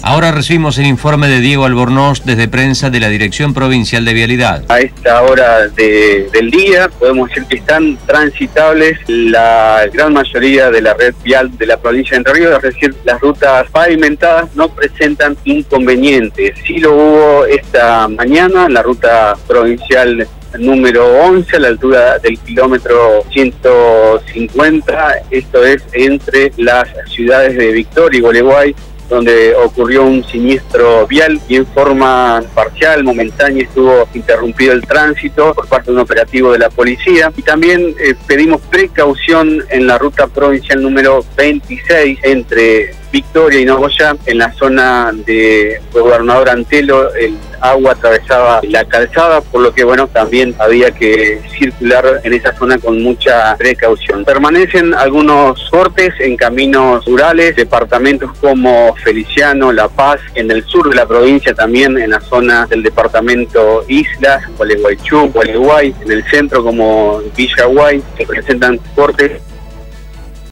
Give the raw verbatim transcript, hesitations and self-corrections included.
Ahora recibimos el informe de Diego Albornoz desde prensa de la Dirección Provincial de Vialidad. A esta hora de, del día podemos decir que están transitables la gran mayoría de la red vial de la provincia de Entre Ríos, es decir, las rutas pavimentadas no presentan inconvenientes. Sí lo hubo esta mañana en la ruta provincial número once, a la altura del kilómetro ciento cincuenta, esto es entre las ciudades de Victoria y Gualeguay, donde ocurrió un siniestro vial y en forma parcial, momentánea, estuvo interrumpido el tránsito por parte de un operativo de la policía. Y también eh, pedimos precaución en la ruta provincial número veintiséis entre Victoria y Nogoyá, en la zona de Gobernador Antelo. El agua atravesaba la calzada, por lo que bueno, también había que circular en esa zona con mucha precaución. Permanecen algunos cortes en caminos rurales, departamentos como Feliciano, La Paz, en el sur de la provincia, también en la zona del departamento Islas, Gualeguaychú, Gualeguay, en el centro como Villaguay, se presentan cortes